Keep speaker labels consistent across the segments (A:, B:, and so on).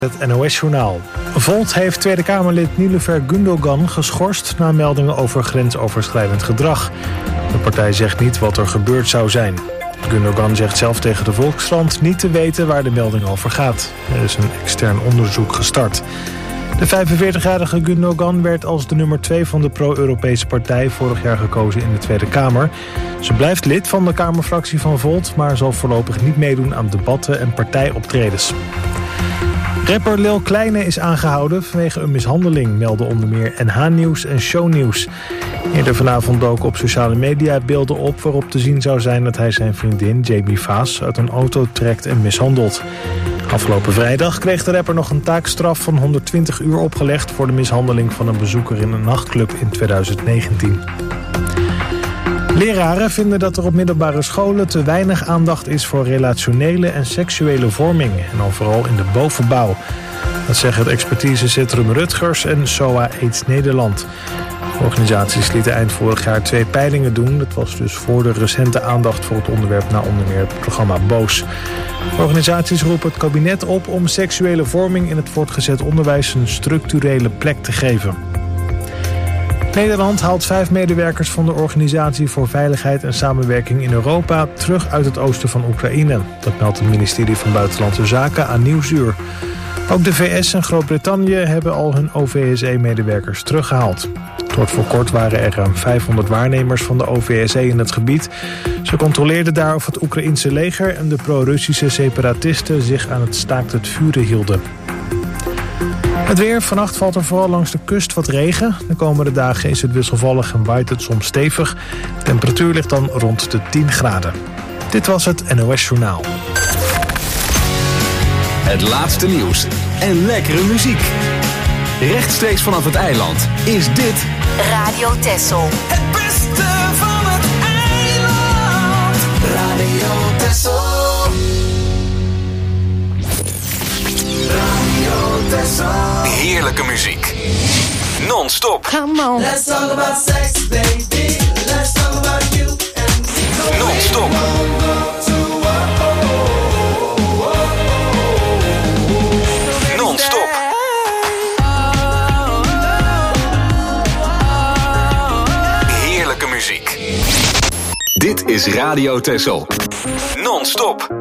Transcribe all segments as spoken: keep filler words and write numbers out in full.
A: Het N O S-journaal. Volt heeft Tweede Kamerlid Niloufer Gundogan geschorst na meldingen over grensoverschrijdend gedrag. De partij zegt niet wat er gebeurd zou zijn. Gundogan zegt zelf tegen de Volkskrant niet te weten waar de melding over gaat. Er is een extern onderzoek gestart. De vijfenveertigjarige Gundogan werd als de nummer twee van de pro-Europese partij vorig jaar gekozen in de Tweede Kamer. Ze blijft lid van de Kamerfractie van Volt, maar zal voorlopig niet meedoen aan debatten en partijoptredens. Rapper Lil Kleine is aangehouden vanwege een mishandeling, melden onder meer N H Nieuws en Shownieuws. Eerder vanavond doken op sociale media beelden op waarop te zien zou zijn dat hij zijn vriendin Jamie Vaas uit een auto trekt en mishandelt. Afgelopen vrijdag kreeg de rapper nog een taakstraf van honderdtwintig uur opgelegd voor de mishandeling van een bezoeker in een nachtclub in tweeduizend negentien. Leraren vinden dat er op middelbare scholen te weinig aandacht is voor relationele en seksuele vorming, en dan vooral in de bovenbouw. Dat zeggen het expertisecentrum Rutgers en S O A AIDS Nederland. De organisaties lieten eind vorig jaar twee peilingen doen. Dat was dus voor de recente aandacht voor het onderwerp na onder meer het programma Boos. De organisaties roepen het kabinet op om seksuele vorming in het voortgezet onderwijs een structurele plek te geven. Nederland haalt vijf medewerkers van de Organisatie voor Veiligheid en Samenwerking in Europa terug uit het oosten van Oekraïne. Dat meldt het ministerie van Buitenlandse Zaken aan Nieuwsuur. Ook de V S en Groot-Brittannië hebben al hun O V S E-medewerkers teruggehaald. Tot voor kort waren er ruim vijfhonderd waarnemers van de O V S E in het gebied. Ze controleerden daar of het Oekraïense leger en de pro-Russische separatisten zich aan het staakt het vuren hielden. Het weer. Vannacht valt er vooral langs de kust wat regen. De komende dagen is het wisselvallig en waait het soms stevig. De temperatuur ligt dan rond de tien graden. Dit was het N O S-journaal.
B: Het laatste nieuws en lekkere muziek. Rechtstreeks vanaf het eiland is dit
C: Radio Texel.
D: Het beste van het eiland. Radio Texel. Radio Texel.
B: heerlijke muziek. Non-stop.
C: Come on.
D: Let's talk about sex, baby. Let's talk about you and me.
B: Non-stop. Non-stop. Heerlijke muziek. Dit is Radio Texel. Non-stop.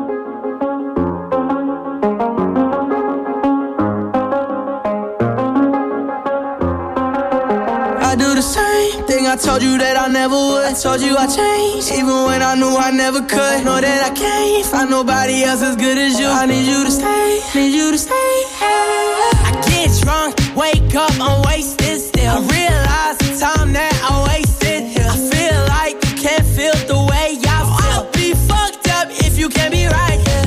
D: I told you that I never would. I told you I changed, even when I knew I never could. Know that I can't find nobody else as good as you. I need you to stay, need you to stay. I get drunk, wake up, I'm wasted still. I realize the time that I wasted here. I feel like you can't feel the way I feel. I'll be fucked up if you can't be right here.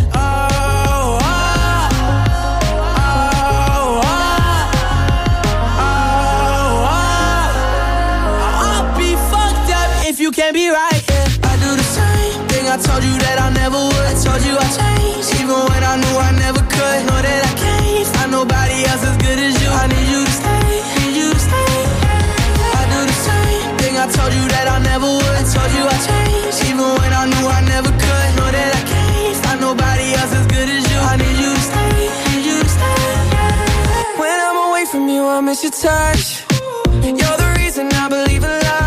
D: You can't be right, yeah. I do the same thing I told you that I never would. I told you I changed, even when I knew I never could. Know that I can't find nobody else as good as you. I need you to stay, need you to stay. I do the same thing I told you that I never would. I told you I changed, even when I knew I never could. Know that I can't find nobody else as good as you. I need you to stay, need you to stay. When I'm away from you, I miss your touch. You're the reason I believe in love.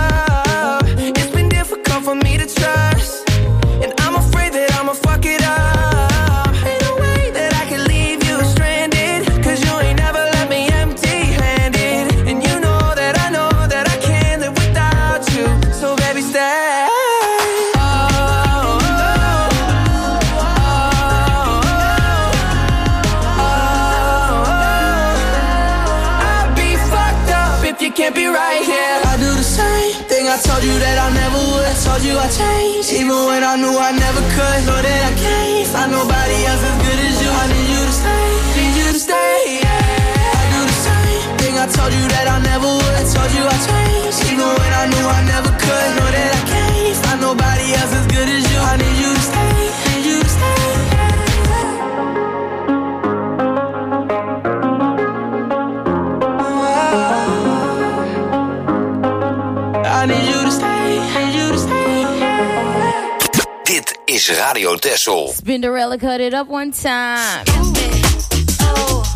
D: For me to trust, and I'm afraid that I'ma fuck it up. Ain't no way that I can leave you stranded, cause you ain't never left me empty-handed. And you know that I know that I can't live without you. So baby, stay. Oh, oh, oh, oh, oh. I'd be fucked up if you can't be right here. I do the same thing I told you that I never would. Told you I changed, even when I knew I never could. Know that I can't find nobody else as good as you. I need you to stay, need you to stay, yeah. I do the same thing I told you that I never would. I told you I changed, even when I knew I never could. Know that I can't find nobody else as good as you. I need you to stay, need you to stay, yeah. I need you to stay, need you to stay.
B: Dit is Radio Texel.
C: Spinderella cut it up one time.
E: Oh.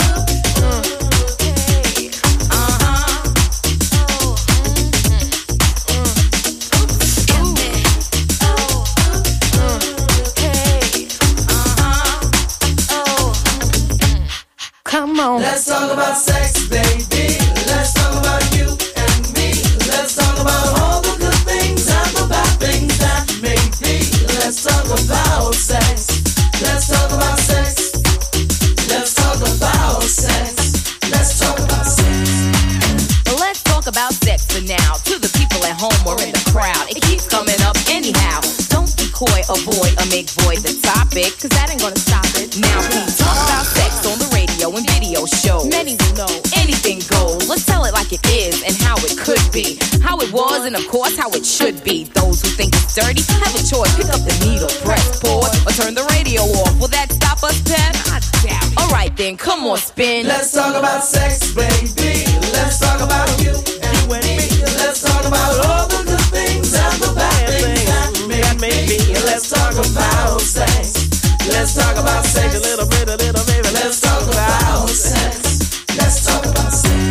D: Come on. Let's talk about sex, baby. Let's talk about you and me. Let's talk about all the good things and the bad things that may be. Let's talk about sex. Let's talk about sex. Let's talk about sex. Let's talk about sex.
C: Well, let's talk about sex for now. To the people at home or in the crowd, it keeps coming up anyhow. Don't be coy, avoid, or make void the topic, cause that ain't gonna stop it. Now please talk about sex on the radio and video shows. Many will know anything goes. Let's tell it like it is and how it could be, how it was and of course how it should be. Those who think it's dirty have a choice. Pick up the needle, press pause, or turn the radio off. Will that stop us, Pep? I doubt it. Alright then, come on, spin.
D: Let's talk about sex, baby. Let's talk about you and me. Let's talk about all the good things and the bad things that may be. Let's talk about sex. Let's talk about sex. A little bit, a little baby. Let's talk about sex. Let's talk about sex.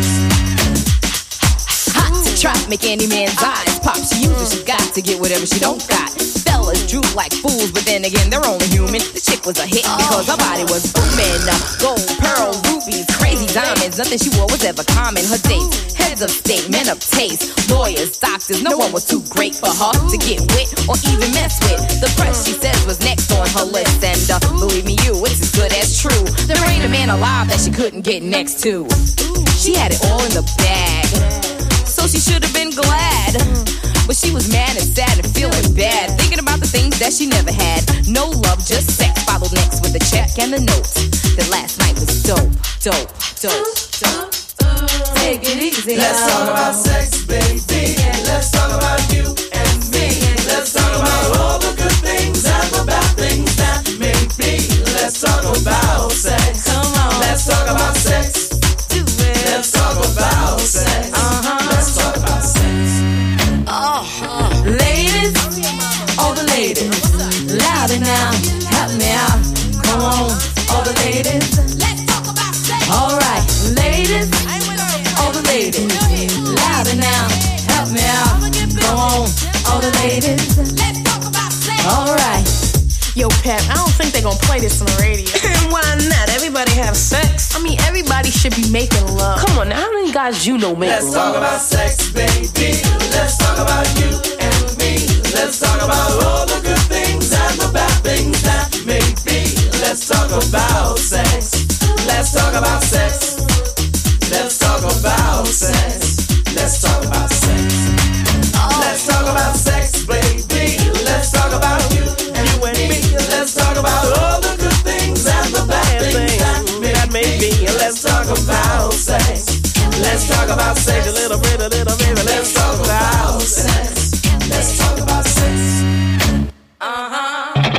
C: Hot to trap, make any man's eyes pop. She uses, she got to get whatever she don't got. Fellas droop like fools, but then again, they're only human. The chick was a hit because her body was booming. Gold, pearl, rubies, crazy diamonds. Nothing she wore was ever common. Her dates, heads of state, men of taste, lawyers, doctors. No one was too great for her to get with or even mess with. The press, she says, was next on her list. And uh, believe me, you, it's as good as true. There ain't a man alive that she couldn't get next to. She had it all in the bag, so she should have been glad. But she was mad and sad and feeling bad, thinking about the things that she never had. No love, just sex, followed next with a check and a note. That last night was dope, dope, dope, dope. Take it easy.
D: Let's talk about sex, baby. Let's talk about you and me. Let's talk about all the good things and the bad things that may be. Let's talk about sex.
C: Come on.
D: Let's talk about sex.
C: Do it.
D: Let's talk about sex.
C: Uh-huh.
D: Let's talk about sex.
C: Oh, uh. Ladies, all the ladies, louder now, help me out. Come on, all the ladies. Let's talk about sex. All right, ladies, all the ladies, louder now, help me out. Come on, all the ladies. Let's talk about sex. All right.
E: Yo, Pep, I don't think they're gonna play this on the radio.
F: Why not? Everybody have sex.
E: I mean, everybody should be making love.
F: Come on now, how many guys you know make
D: Let's
F: love?
D: talk about sex, baby. Let's talk about you and me. Let's talk about all the good things and the bad things that may be. Let's talk about sex. Let's talk about sex. Let's talk about sex. Let's talk about sex. Let's talk about sex, baby. Let's talk about you and me. Let's talk about all the good things and the bad things that may be. Let's talk about sex. Let's talk about sex. A little bit, a little baby. Let's talk about sex. Let's talk about sex. Uh-huh.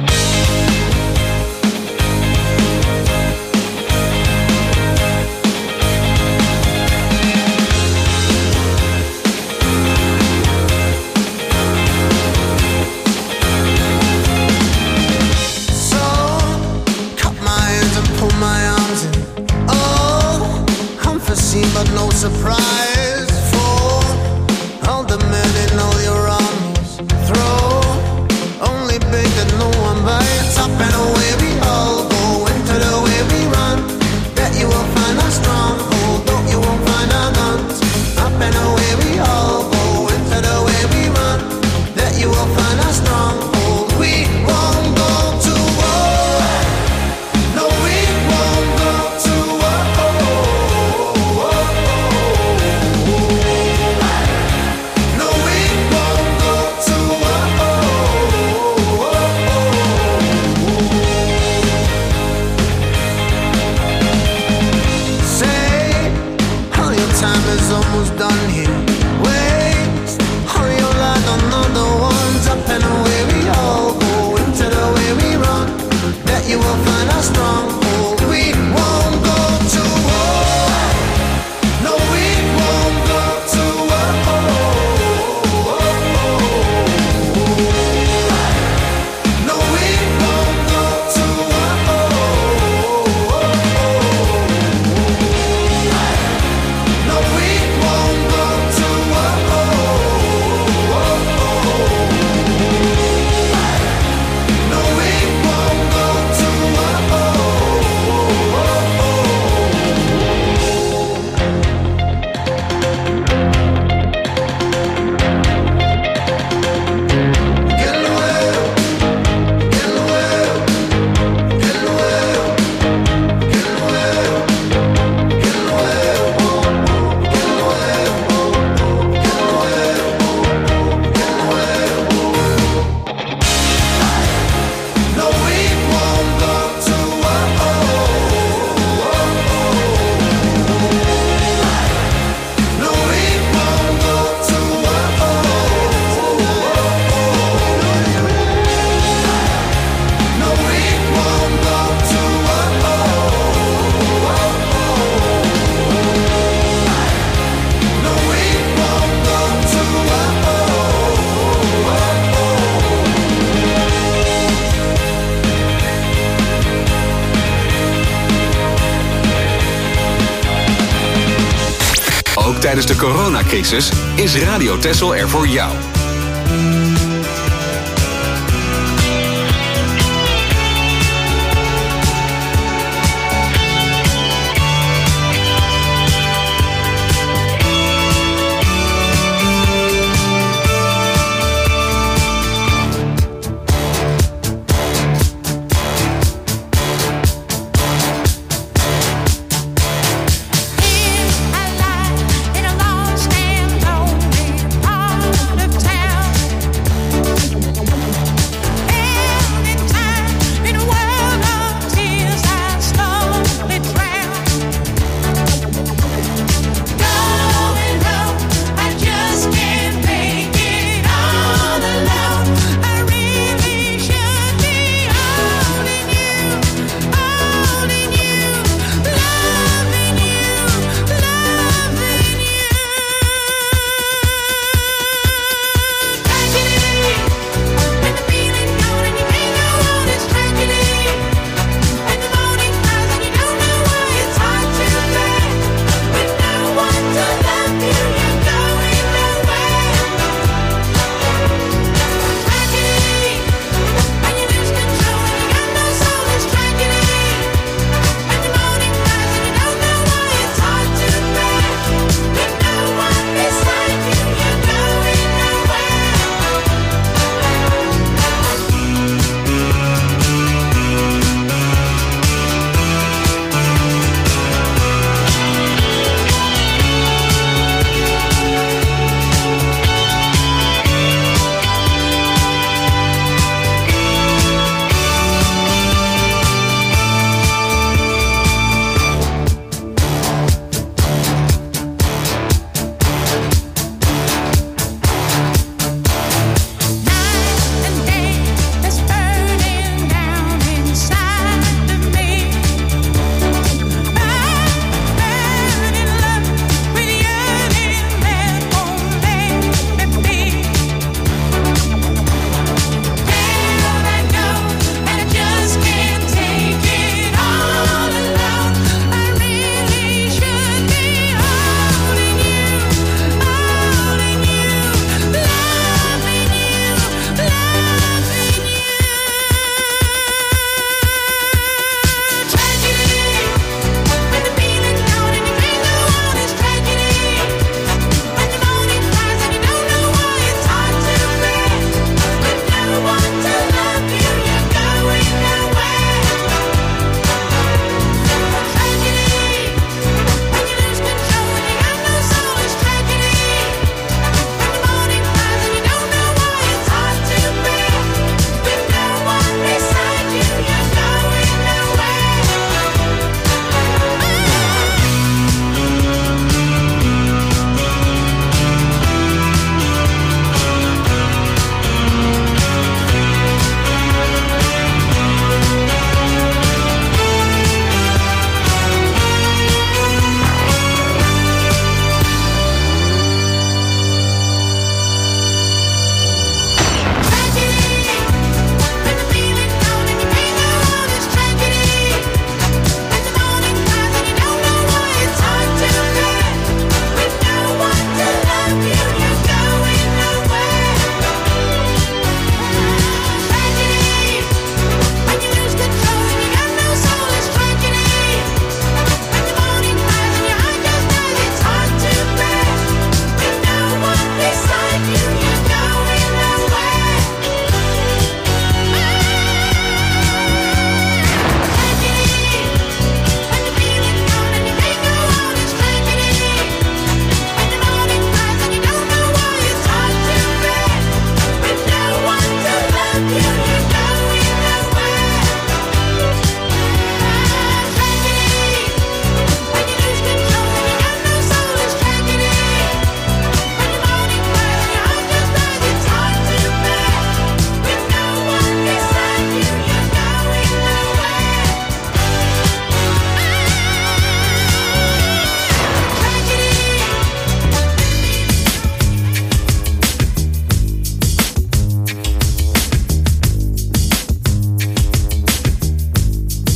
G: But no surprise for all the men in all your armies. Throw only big that no one bites. Up and away we all go into the way we run. Bet you will find us strong. Although you won't find our guns. Up and away we all go into the way we run. Bet you will find us strong. We won't go to war. No, we won't go to war.
B: Ook tijdens de coronacrisis is Radio Texel er voor jou.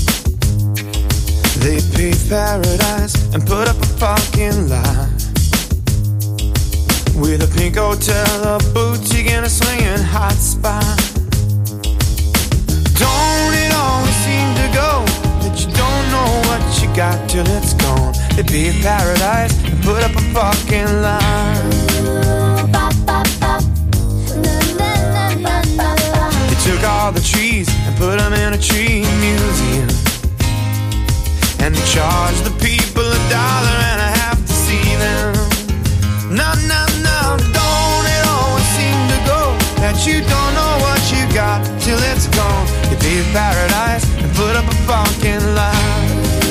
H: paradise and put up a parking lot. with a pink hotel, a boutique, and a swinging hot spot. Don't it always seem to go that you don't know what you got till it's gone? They paved paradise and put up a fucking line. They took all the trees and put them in a tree museum, and they charged the people a dollar and a half to see them. No, no, no, don't it always seem to go that you don't know what you got till it's gone? You paved paradise and put up a fucking line.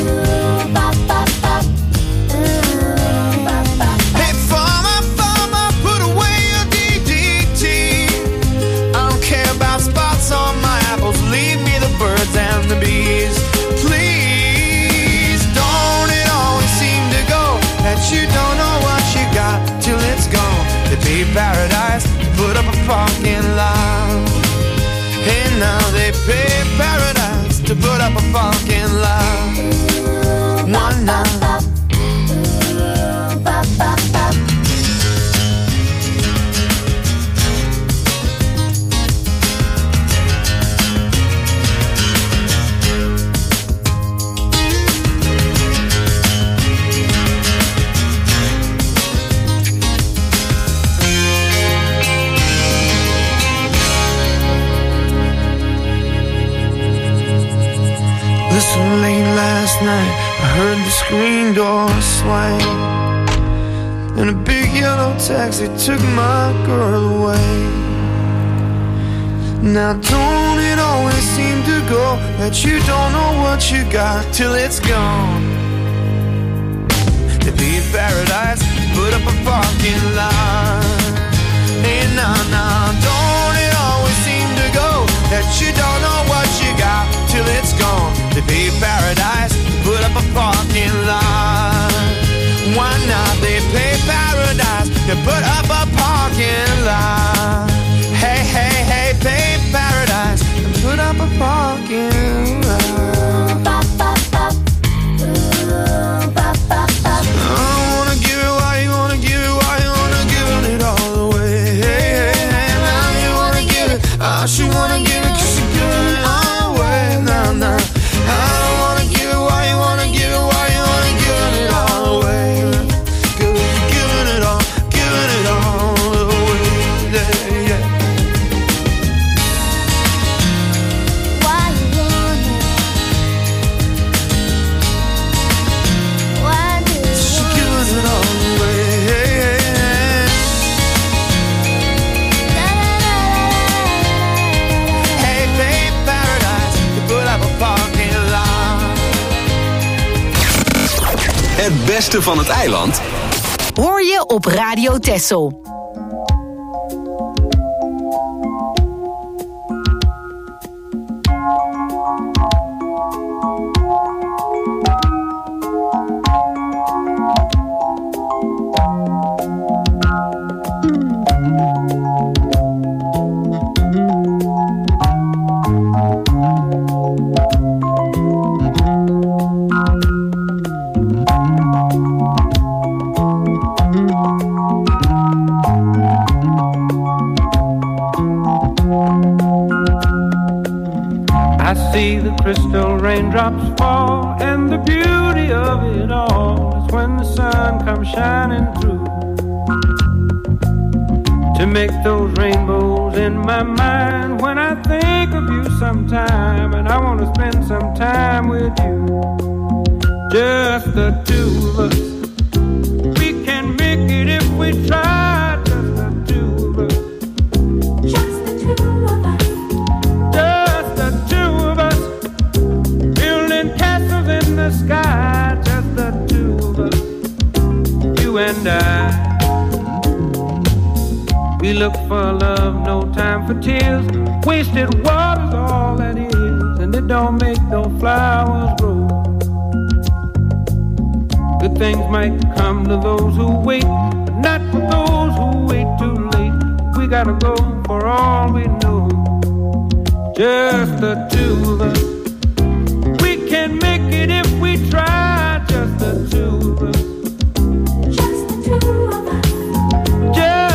H: Hey, farmer, farmer, put away your D D T. I don't care about spots on my apples, leave me the birds and the bees. Please, don't it always seem to go that you don't know what you got till it's gone? They paved paradise, put up a fucking line. Hey, now they pay paradise to put up a fucking line. One night. So late last night, I heard the screen door swing, and a big yellow taxi took my girl away. Now don't it always seem to go that you don't know what you got till it's gone? They leave paradise, put up a fucking line. Hey, nah, nah, don't it always seem to go that you don't know what you got till it's gone? They pay paradise, put up a parking lot. Why not? They pay paradise, they put up a parking lot. Hey, hey, hey, pay paradise, and put up a parking lot. I don't wanna give it, why you wanna give it, why you wanna give it all away? Hey, hey, hey, now you wanna give it, I should wanna give it, cause you're giving it all away. Nah, nah, I don't wanna give it, why you wanna give it, why you wanna give it all away? Cause you're giving it all, giving it all away, yeah, yeah.
I: Why you wanna, why do you
H: She's giving it all away, hey, hey, hey. Hey, babe, paradise, you put up a parking lot.
B: Het beste van het eiland
J: hoor je op Radio Texel.
K: Crystal raindrops fall, and the beauty of it all is when the sun comes shining through to make those rainbows in my mind. When I think of you sometime, and I want to spend some time with you, just the two of us. We can make it if we try, just the two of us. Just the two of us. Just the two of us. In the sky, just the two of us, you and I. We look for love, no time for tears. Wasted water's all that is, and it don't make no flowers grow. Good things might come to those who wait, but not for those who wait too late. We gotta go for all we know, just the two of us. Can make it if we try, just the two of us. Just the two of us. Just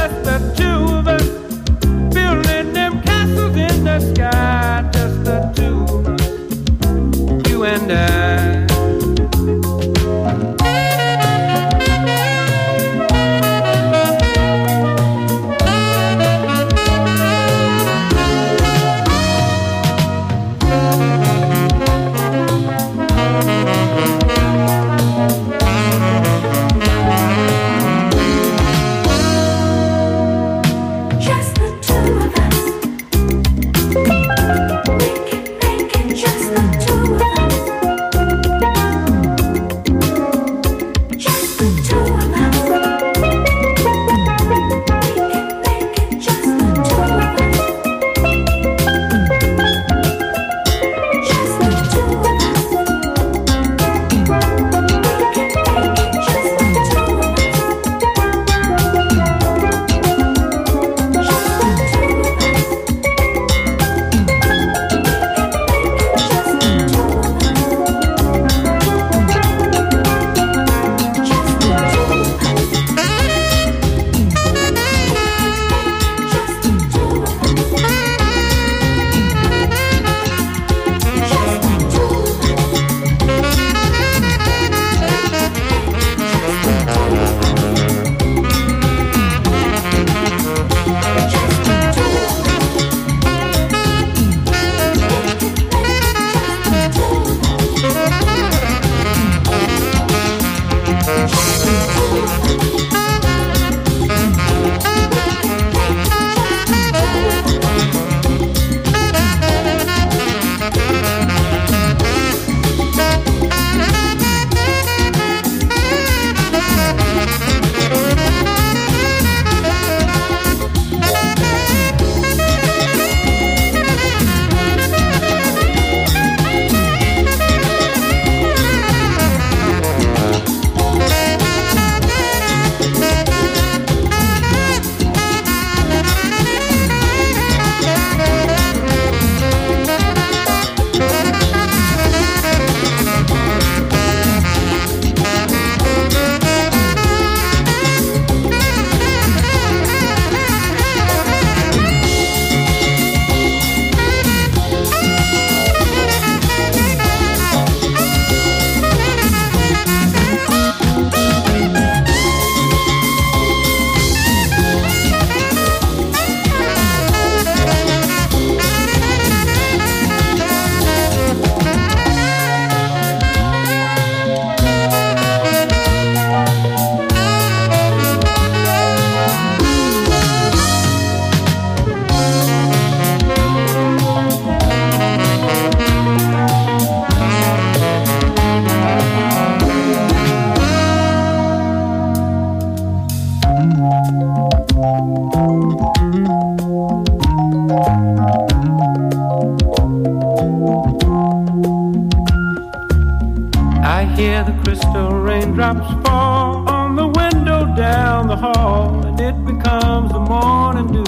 K: raindrops fall on the window down the hall, and it becomes the morning dew.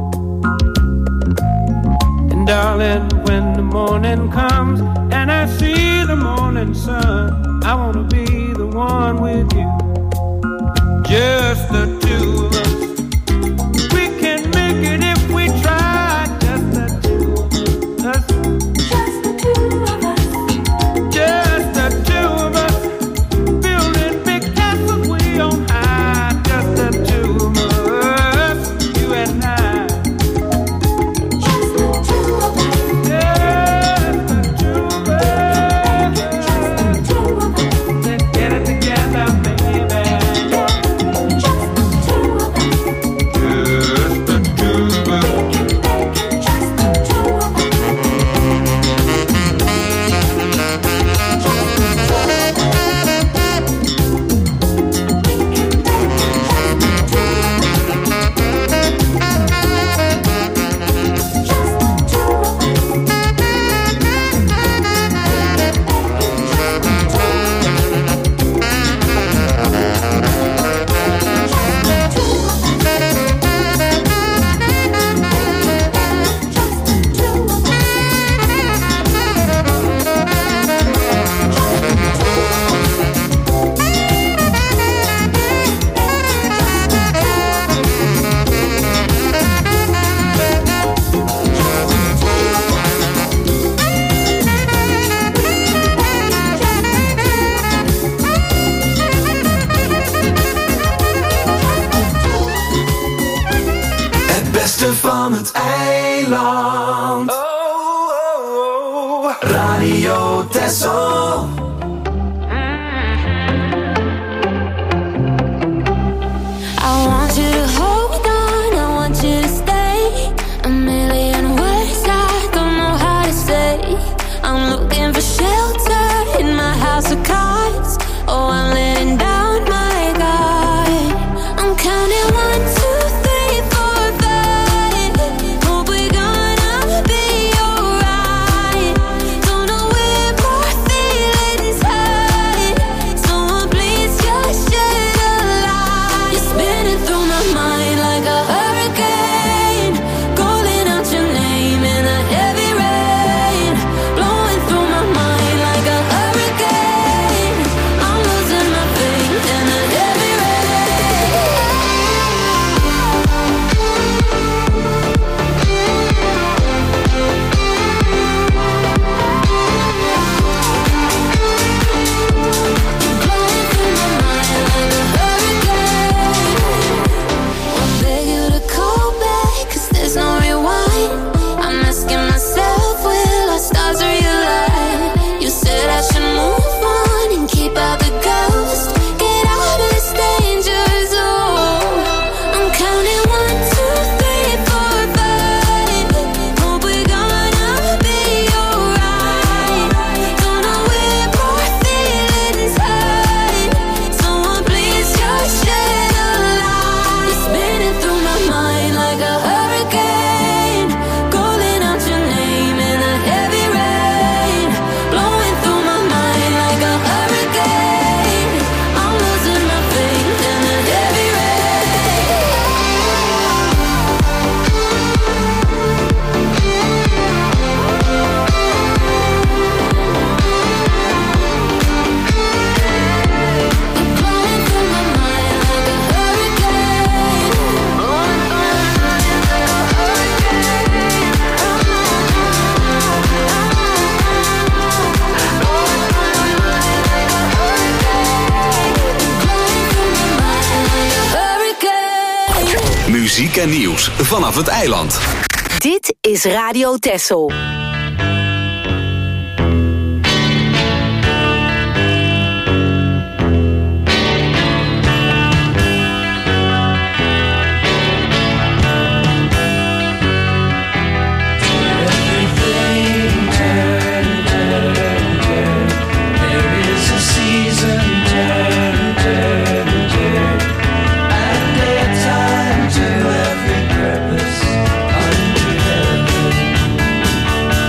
K: And darling, when the morning comes and I see the morning sun, I wanna be the one with you, just the two of us. We can make it if we try, just the two of us. Just the two of us. Just the two of us. Building big castles way on high, just the two of us, you and I. Just the two of us. Just the two of us. Just the two of us. Let's get it together, baby. Just the two of us. Just the two of us. Just the two of us.
B: Het beste van het eiland. Radio Texel.
I: I want you to hold on, I want you to stay. A million words I don't know how to say. I'm looking for shelter in my house of cards. Oh, I'm letting down my guard. I'm counting one, two, three, four, five. Hope we're gonna be alright. Don't know where my feelings hide. Someone please just shed a light. You're spinning through my mind like a hurricane, calling out your name in a heavy rain, blowing through my mind like a hurricane. I'm losing my faith in a heavy rain. Blowing through my mind like a hurricane. I beg you to call back, 'cause there's no rewind. I'm asking myself, will our stars realign? You said I should move on and keep out the ghost. Get out of this danger zone. I'm counting one, two, three, four, five. Hope we're gonna be alright. Don't know where my feelings hide. Someone please just shed a light. You're spinning through my mind like a hurricane, calling out your name in a heavy rain, blowing through my mind like a hurricane. I'm losing my faith in a heavy rain. Blowing through my mind like a hurricane. Blowing through my mind like a hurricane. Blowing through my mind like a hurricane. Blowing through my mind like a hurricane.
B: Muziek en nieuws vanaf het eiland.
J: Dit is Radio Texel.
D: Time to every purpose under heaven.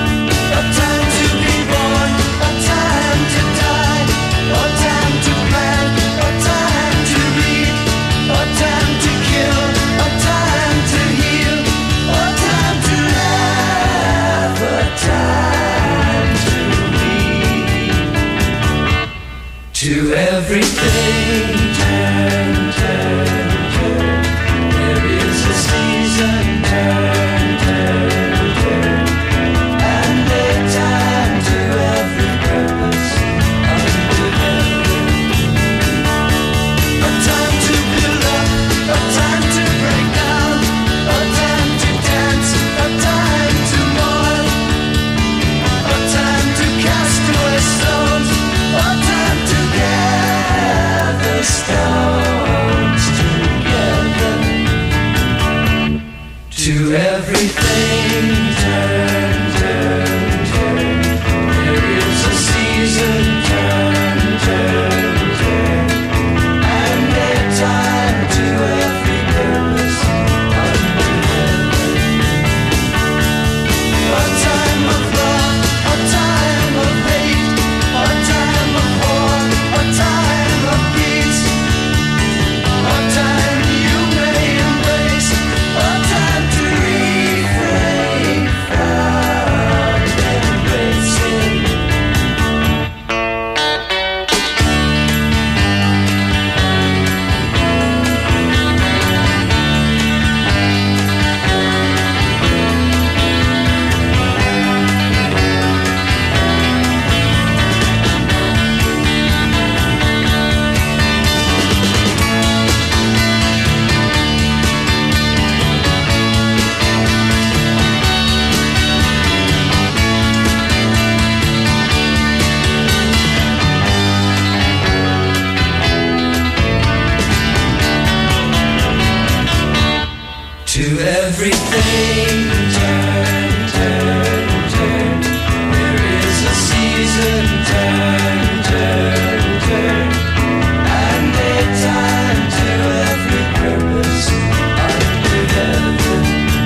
L: everything turn, turn, turn. There is a season, turn, turn, turn. And a time to every purpose under heaven.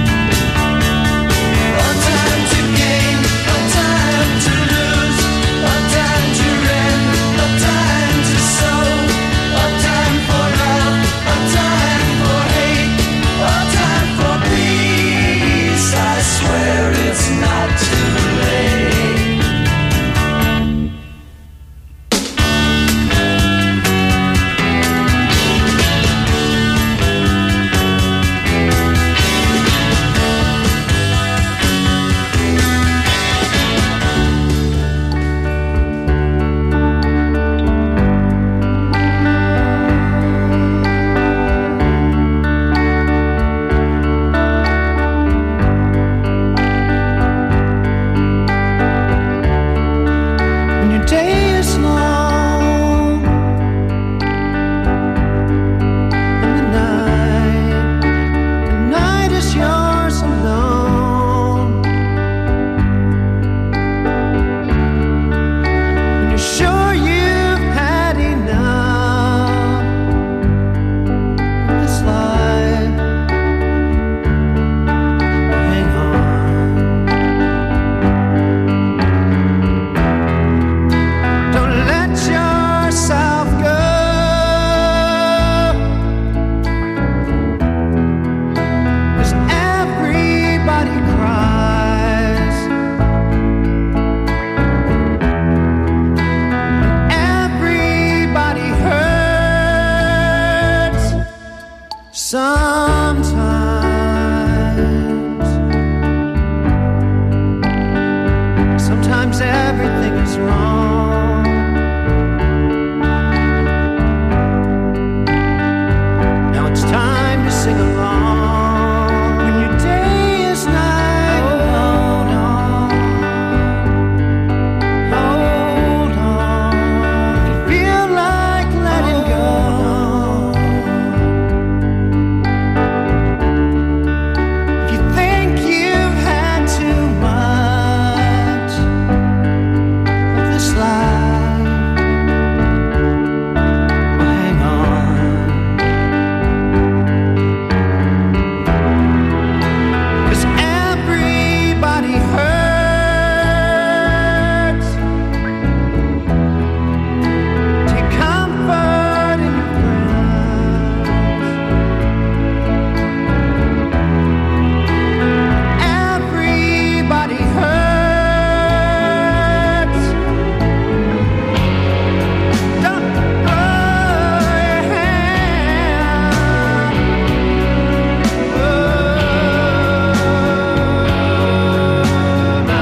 L: A time to gain, a time to lose, a time to rend, a time to sow, a time for love, a time for hate, a time for peace. I swear it's not too late. When your day is long and the night, the night is yours alone. When you're sure you've had enough of this life, hang on. Don't let yourself go. 'Cause everybody cries, everybody hurts sometimes. Sometimes everything is wrong. Now it's time to sing along. When your day is night, hold on, hold on. If you feel like letting go, if you think you've had too much of this life, well, hang on. 'Cause everybody hurts. Take comfort in your friends. Everybody hurts. Don't throw your hand. Oh, no.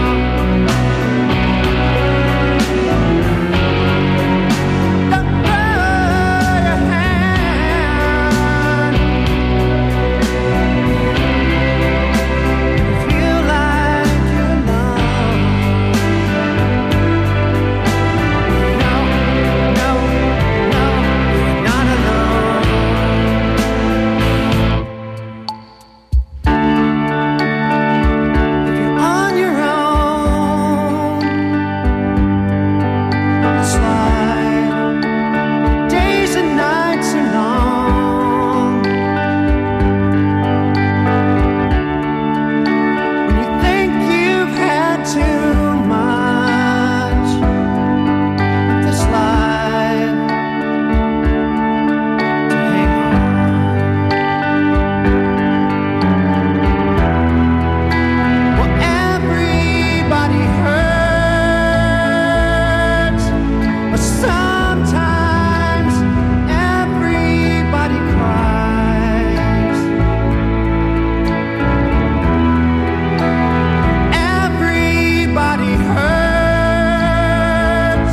L: Don't throw your hand. Feel like you're alone. No, no, no, you're not alone. If you're on your own on this life, days and nights are long. When you think you've had too much of this life, to hang on. Well, everybody hurts, but sometimes everybody cries. Everybody hurts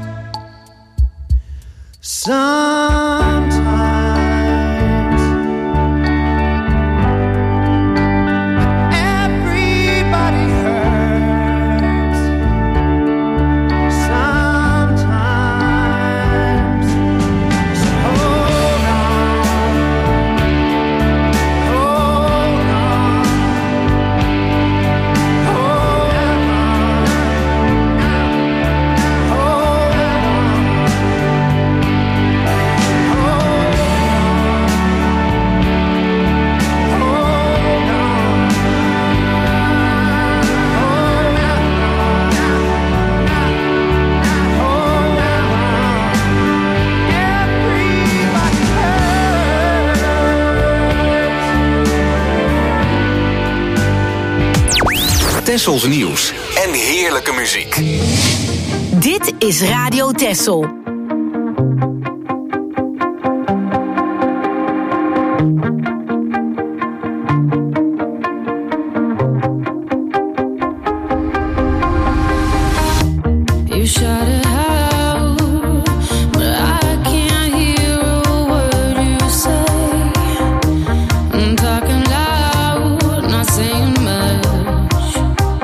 L: sometimes. Everybody hurts sometimes. So hold on, hold on.
B: Tessels nieuws en heerlijke muziek.
J: Dit is Radio Tessel.
I: You shut it out, but I can't hear a word you say. I'm talking loud, not saying much.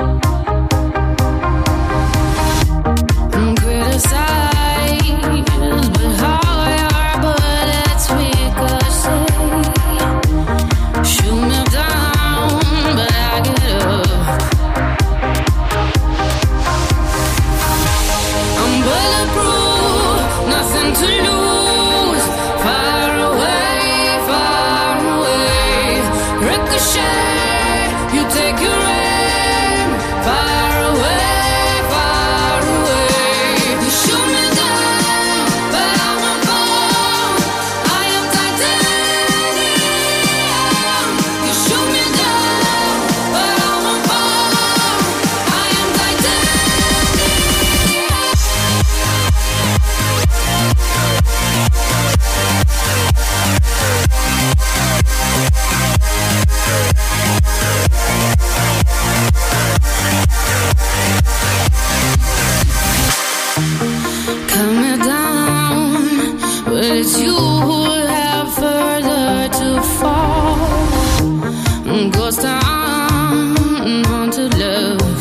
I: I'm criticized, but how your bullets ricochet. Shoot me down, but I get up. I'm bulletproof, nothing to lose. Far away, far away. Ricochet, you take your aim. Far away, far away. You shoot me down, but I won't fall. I am titanium. You shoot me down, but I won't fall. I am titanium. Cut me down, but it's you who have further to fall. Ghost town, haunted love.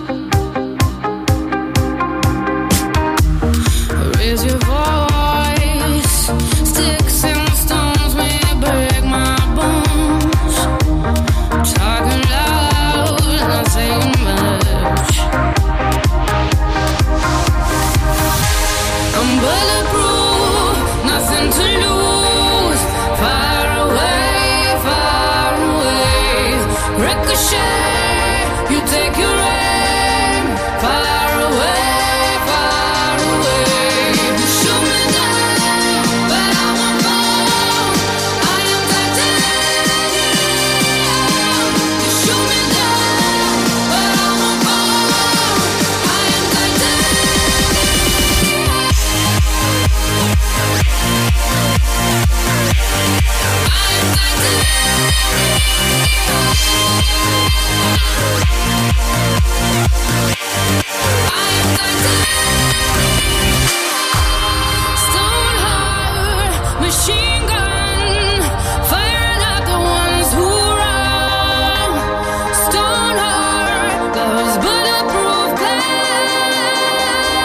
I: Raise your voice, sticks and stones may break my bones. Talking loud, not saying much. I'm bulletproof, nothing to lose. Far away, far away. Ricochet, you take your aim. Far away, far away. You shoot me down, but I won't fall. I am titanium. You shoot me down, but I won't fall. I am titanium. Stone heart, machine gun, firing at the ones who run. Stone heart, those bulletproof glass.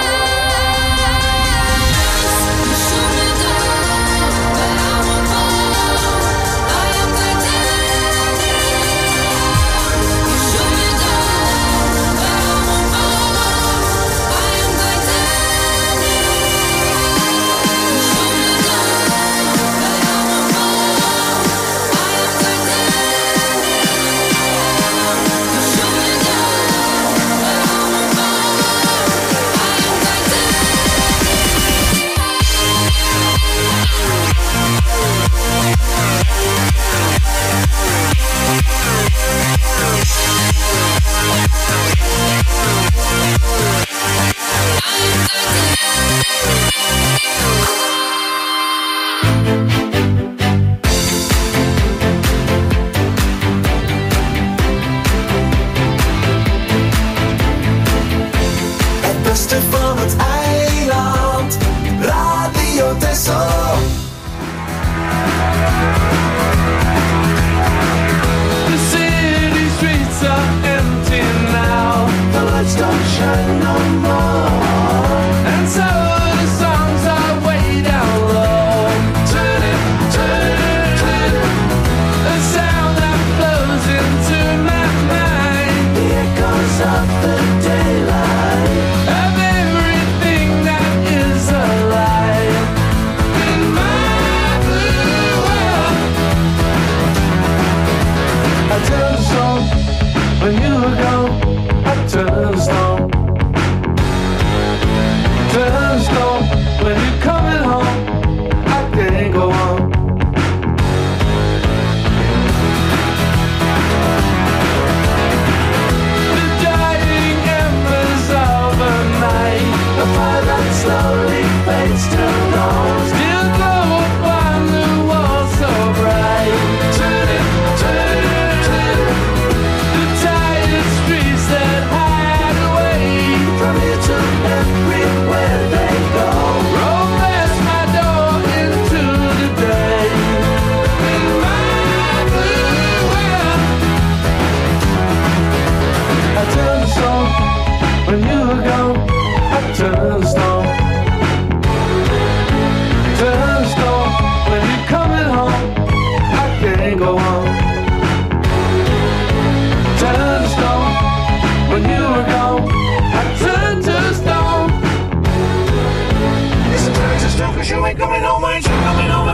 I: You shoot me down, but I won't fall. I am titanium. You shoot me down, but I won't fall. I am titanium. You shoot me down, but I won't fall. I am titanium. You shoot me down, but I won't fall. I am
L: Het beste van het eiland, Radio Tessel.
H: The city streets are empty now.
L: The lights don't shine no more.
H: And so the songs are way down low. Turn it, turn it, turn it. A sound that flows into my mind.
L: The echoes of the daylight.
H: Of everything that is alive. In my blue world.
L: I turn the stone when you were gone. I turn the stone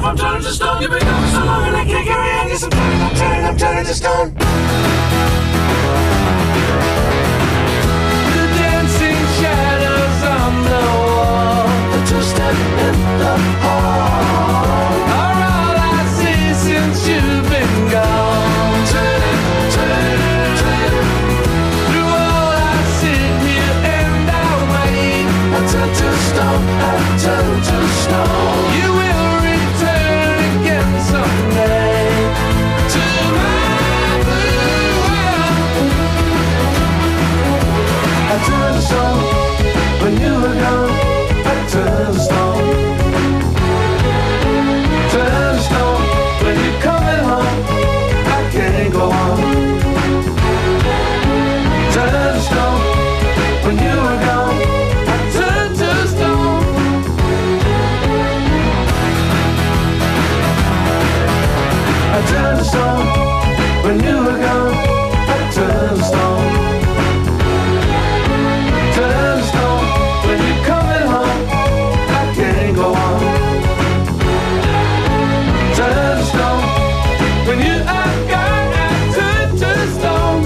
L: I'm turning to stone. You've been going so long and I can't carry on. Yes, I'm turning, I'm turning, I'm turning to stone. The dancing shadows on the wall, a two-step in the hall are all I see since you've been gone. Turning, turning, turning through all I sit here and I wait. I turn to stone, I turn to stone. You will return again someday to my blue world. I turned to stone when you were gone. I turned to stone. Turned to stone when you're coming home. I can't go on. Turned to stone when you were gone. I turned to stone. I turned to stone when you were gone. I turned to stone. Turned to stone when you're coming home. I can't go on. Turned to stone when you are gone. I turned to stone.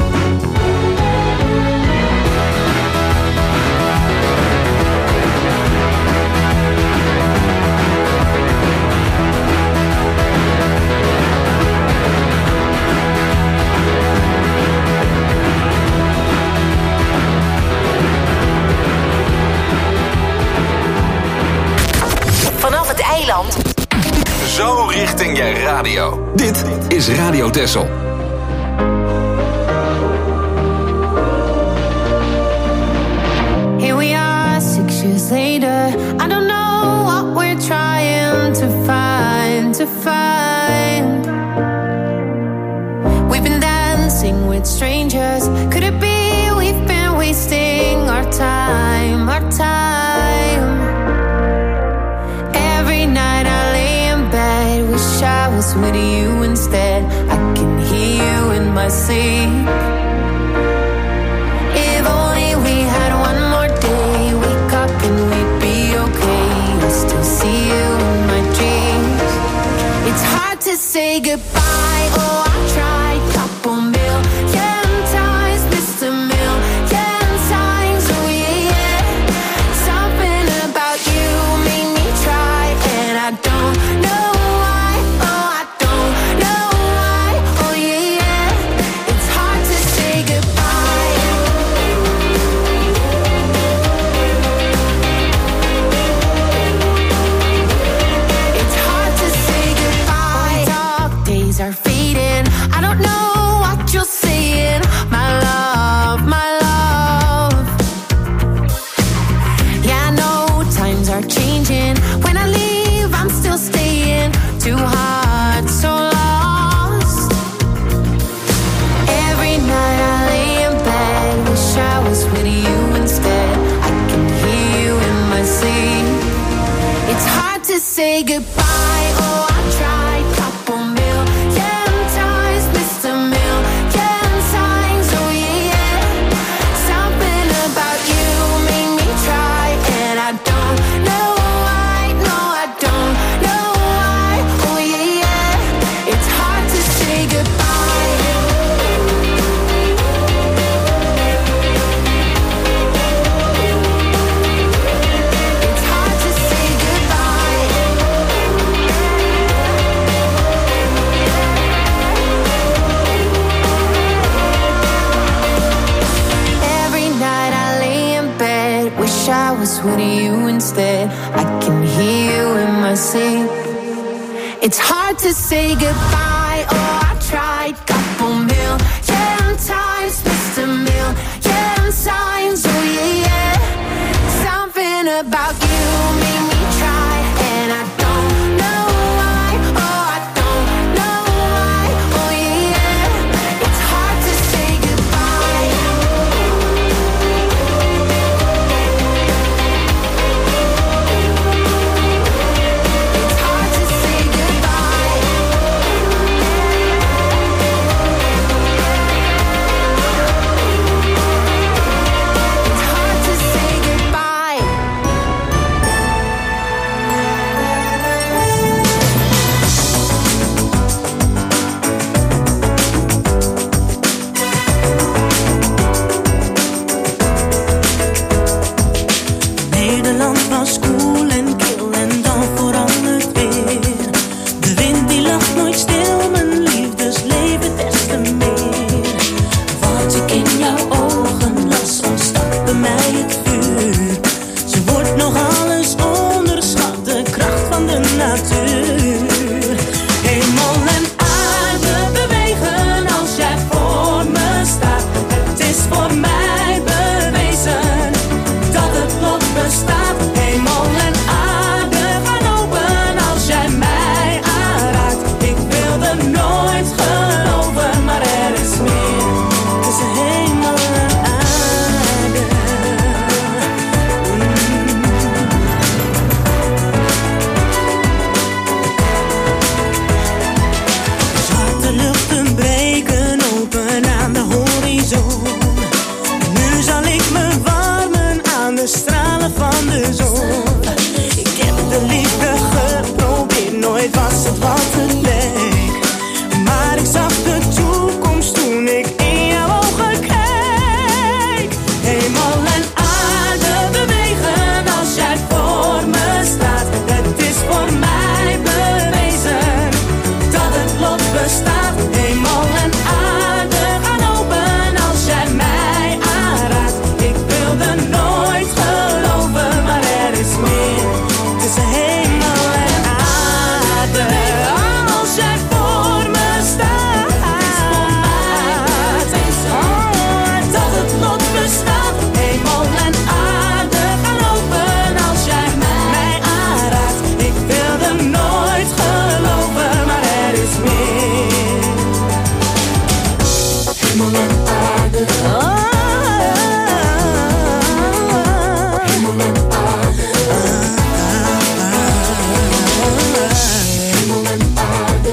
J: Vanaf het eiland.
B: Zo richting je radio. Dit is Radio Texel.
I: Here we are, six years later. I don't know what we're trying to find, to find. We've been dancing with strangers. Could it be we've been wasting our time, our time? Every night I lay in bed, wish I was with you instead. I can hear you in my sleep. If only we had one more day, wake up and we'd be okay. I still see you in my dreams. It's hard to say goodbye. Oh, I tried couple million times, missed a million times. Oh yeah, yeah. Something about you made me try, and I don't know why. Oh, I don't know why. Oh yeah, yeah. It's hard to say goodbye. It's hard to say goodbye. Dark days are fading. I don't know what you're saying. My love, my love. Yeah, I know times are changing. When I leave, I'm still staying. Two hearts so lost. Every night I lay in bed, wish I was with you instead. I can hear you in my sleep. It's hard to say goodbye. Oh, I tried couple million times, missed a million times. Oh yeah, yeah. Something about you made me try, and I don't know why. No, I don't know why. Oh yeah, yeah. It's hard to say goodbye. It's hard to say goodbye. Every night I lay in bed, wish I was with you instead. I can hear you in my sleep. It's hard to say goodbye. Oh, I tried couple million times, missed a million times. Oh yeah, yeah. Something about you made me try, and I don't know why. Oh, I don't know why. Oh yeah, yeah. It's hard to say goodbye. It's hard to say goodbye.
D: nooit was het wat het leek. Maar ik zag de toekomst toen ik in jouw ogen keek. Hemel en aarde bewegen als jij voor me staat. Het is voor mij bewezen dat het lot bestaat. Hemel en aarde gaan open als jij mij aanraakt. Ik wilde nooit geloven, maar er is meer tussen hemel en aarde. Als jij voor me staat, oh, dat het lot bestaat. Hemel en aarde gaan open als jij mij aanraakt. Ik wilde nooit geloven, maar er is meer. Hemel en aarde. Hemel en aarde. Hemel en aarde.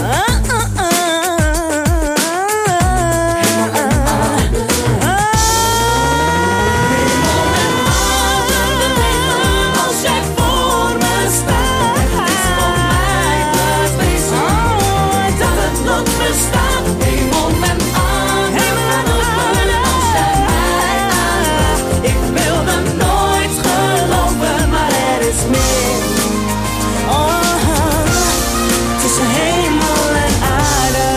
D: Als jij voor me staat, het is voor mij bewezen dat het lot bestaat. Hemel en aarde gaan open als jij mij aanraakt. Ik wilde nooit geloven, maar er is meer. Oh, tussen hemel en aarde.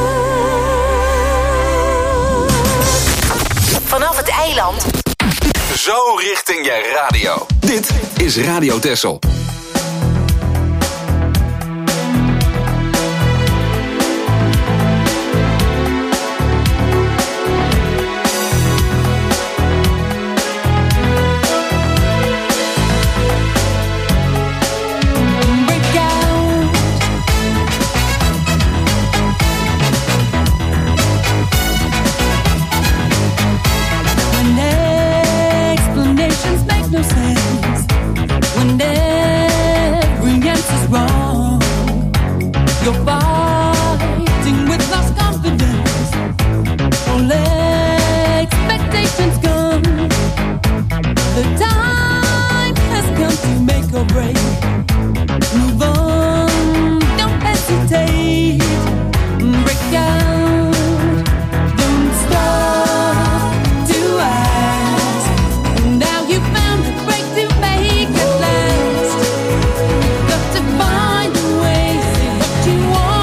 J: Vanaf het eiland.
B: Zo richting je radio. Dit is Radio Texel.
D: Break out. When explanations make no sense, when every answer's wrong, you're fighting with lost confidence. All expectations come. The time has come to make or break. Move on, don't hesitate. Break out, don't stop to ask. Now you found a break to make it last. Got to find a way, say what you want.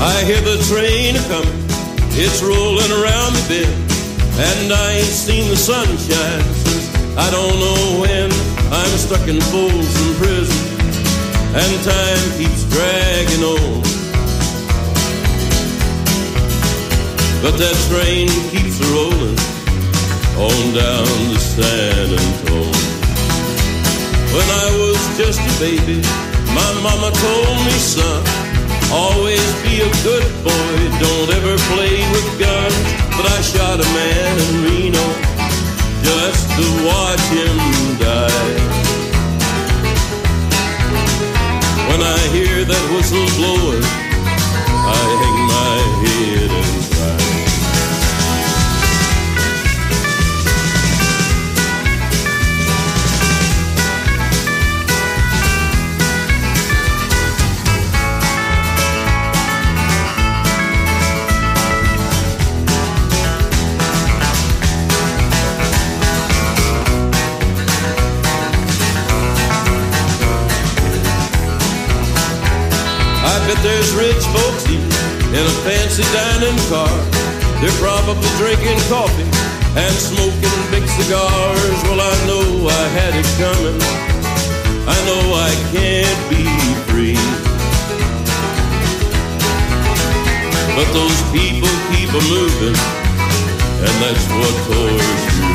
M: I hear the train a-comin', it's rolling around the bend, and I ain't seen the sunshine since I don't know when. I'm stuck in Folsom Prison, and time keeps dragging on. But that train keeps rolling on down to San Antonio. When I was just a baby, my mama told me, son, always be a good boy, don't ever play with guns. But I shot a man in Reno just to watch him die. When I hear that whistle blowing, I hang my head and cry. I bet there's rich folks eating in a fancy dining car. They're probably drinking coffee and smoking big cigars. Well, I know I had it coming. I know I can't be free. But those people keep a moving, and that's what tortures me.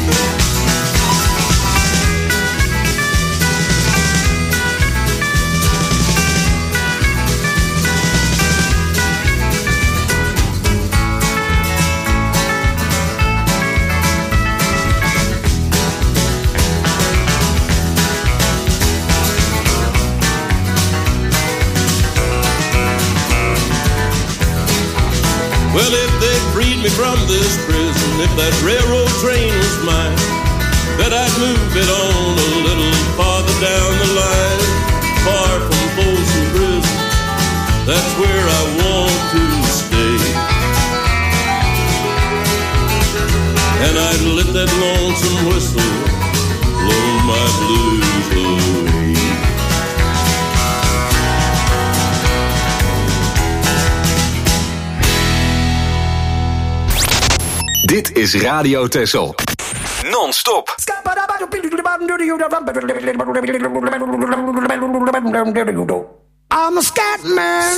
M: Well, if they freed me from this prison, if that railroad train was mine, that I'd move it on a little farther down the line, far from Folsom Prison. That's where I want to stay. And I'd let that lonesome whistle blow my blues away.
B: Dit is Radio Texel. Non-stop.
N: I'm a scat man.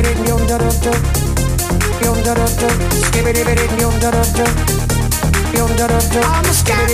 N: I'm a scat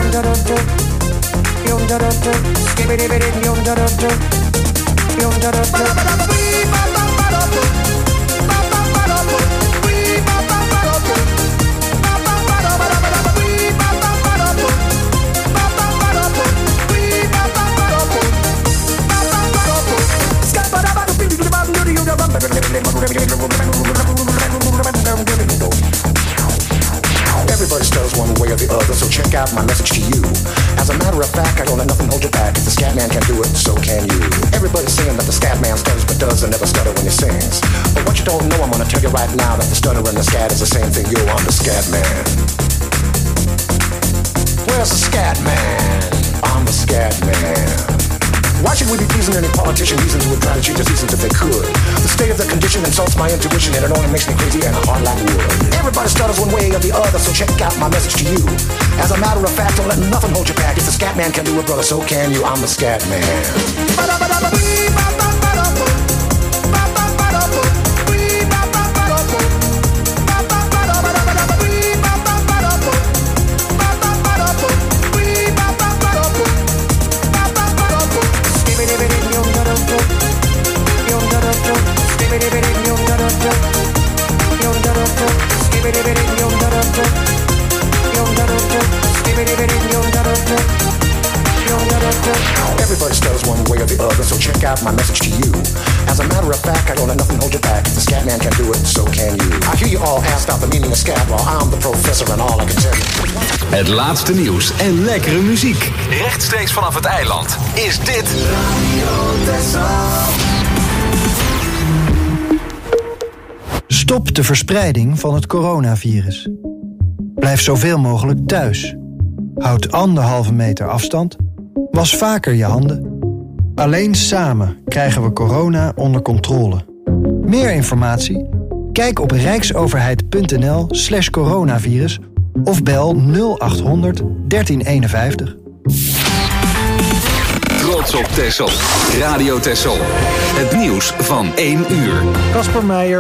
N: Everybody stutters one way or the other, so check out my message to you. As a matter of fact, I don't let nothing hold you back. If the scat man can do it, so can you. Everybody's saying that the scat man stutters but does and never stutter when he sings. But what you don't know, I'm gonna tell you right now, that the stutter and the scat is the same thing. Yo, I'm the scat man. Where's the scat man? I'm the scat man. Why should we be pleasing any politician? Reasons who would try to cheat us reasons if they could. The state of the condition insults my intuition, and it only makes me crazy and hard like wood. Everybody stutters one way or the other, so check out my message to you. As a matter of fact, don't let nothing hold you back. If the scat man can do it, brother, so can you. I'm the scat man. Everybody stutters one way or the other, so check out my message to you. As a matter of fact, I don't let nothing hold you back. If the scat man can do it, so can you. I hear you all ask out the meaning of scat, well, I'm the professor and all I can tell you.
B: Het laatste nieuws en lekkere muziek. Rechtstreeks vanaf het eiland is dit Radio Texel.
O: Stop de verspreiding van het coronavirus. Blijf zoveel mogelijk thuis. Houd anderhalve meter afstand. Was vaker je handen. Alleen samen krijgen we corona onder controle. Meer informatie? Kijk op rijksoverheid.nl slash coronavirus of bel nul achthonderd dertien eenenvijftig.
B: Trots op Texel. Radio Texel. Het nieuws van één uur.
A: Casper Meijer.